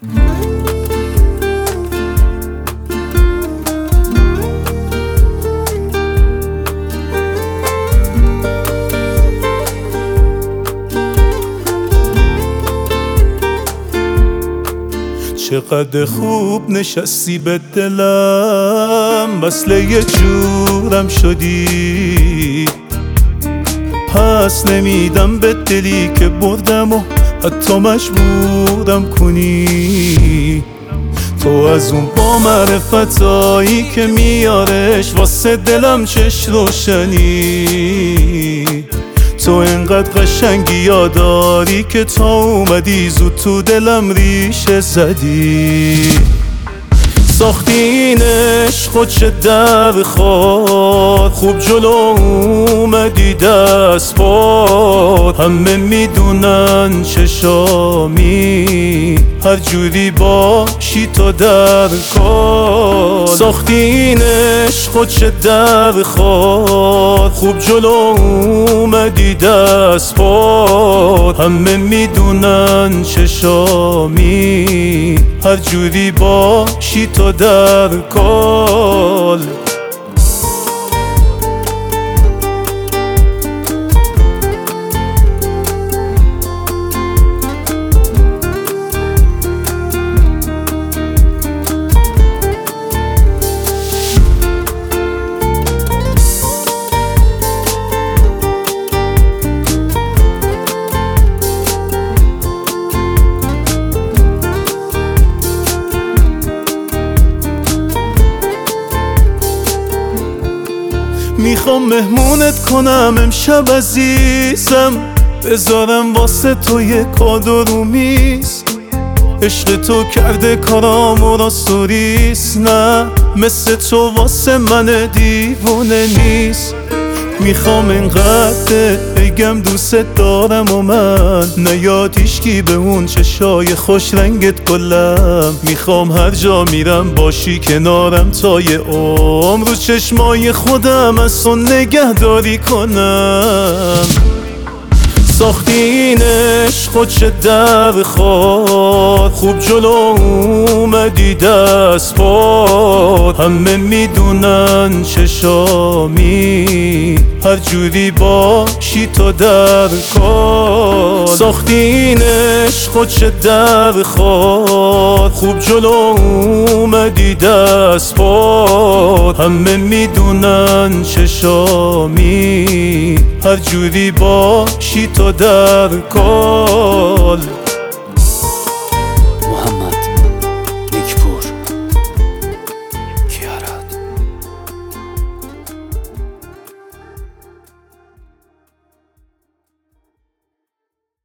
چقدر خوب نشستی به دلم، وصل یه جورم شدی. پس نمیدم به دلی که بردم و حتی مجبورم کنی. تو از اون با معرفتایی که میارش واسه دلم چش روشنی. تو انقدر قشنگی یاداری که تا اومدی زود تو دلم ریشه زدی. ساختی این عشق چه در خور، خوب جلو اومدی دست بار. همه میدونن چشامی هر جوری باشی تو در کار. ساختی این عشق چه در خور، خوب جلو اومدی دست بار. همه میدونن چشامی هر جوری باشی تو در کار. میخوام مهمونت کنم امشب عزیزم، بذارم واسه تو یه کادو رو میز. عشق تو کرده کارامو راستوریست، نه مثل تو واسه من دیوونه نیست. میخوام اینقدر بگم دوست دارم و من نیاد هیچکی به اون چشای خوش رنگت کلم. میخوام هر جا میرم باشی کنارم تا یه عمر، رو چشمای خودم از تو نگهداری کنم. ساختی این عشق چه در خور، خوب جلو اومدی دست بار. همه میدونن چشامی هر جوری باشی تو در کار. ساختی این عشق چه در خور، خوب جلو اومدی دست بار. همه میدونن چشامی هر جوری باشی تو در کار.